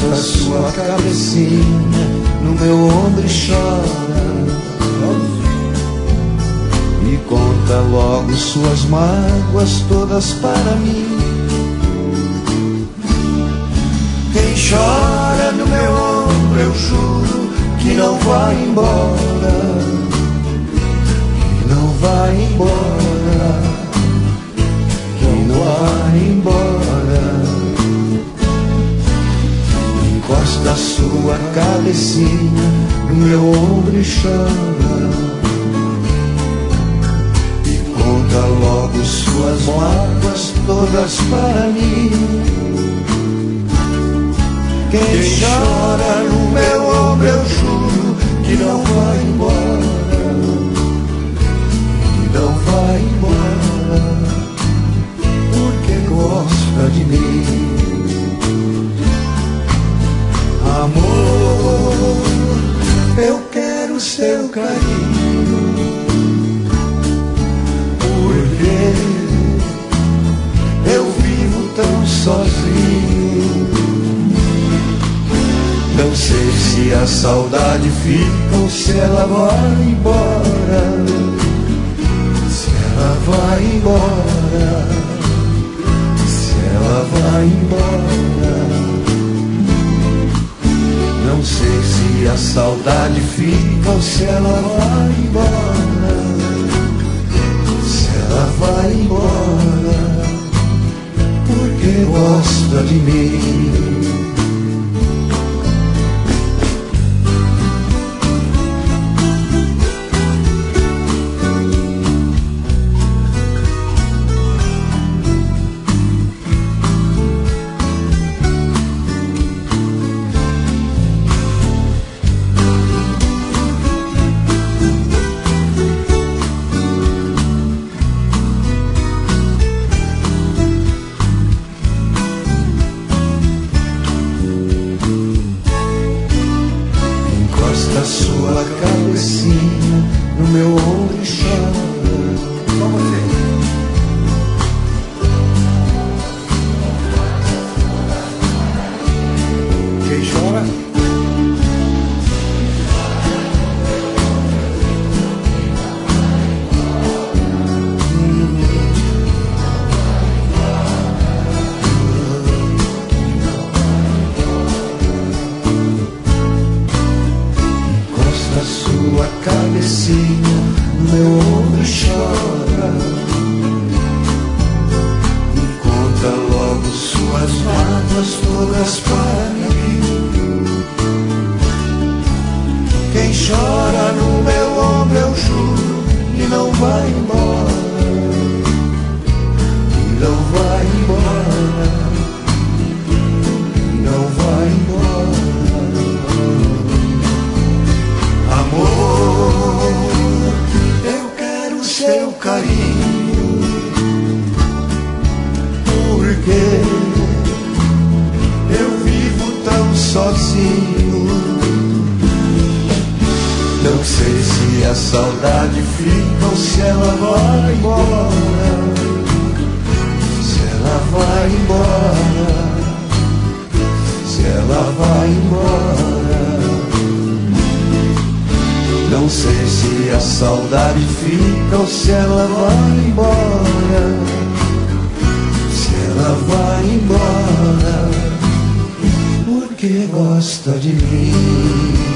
encosta sua cabecinha no meu ombro e chora. Me conta logo suas mágoas todas para mim. Quem chora no meu ombro, eu juro que não vai embora, que não vai embora, que não vai embora. Encosta sua cabecinha no meu ombro e chora. E conta logo suas mágoas todas para mim. Quem chora no meu ombro, eu juro que não vai embora, que não vai embora, porque gosta de mim. Amor, eu quero seu carinho, porque eu vivo tão sozinho. Não sei se a saudade fica ou se ela vai embora, se ela vai embora, se ela vai embora. Não sei se a saudade fica ou se ela vai embora, se ela vai embora, porque gosta de mim. Sua cabecinha no meu ombro e chora. Só você. Quem chora? Sua cabecinha no meu ombro e chora. Me conta logo suas mágoas todas para mim. Quem chora no meu ombro, eu juro que não vai embora, que não vai embora, que não vai embora. Amor, eu quero seu carinho, porque eu vivo tão sozinho. Não sei se a saudade fica ou se ela vai embora, se ela vai embora, se ela vai embora. Não sei se a saudade fica ou se ela vai embora, se ela vai embora, porque gosta de mim.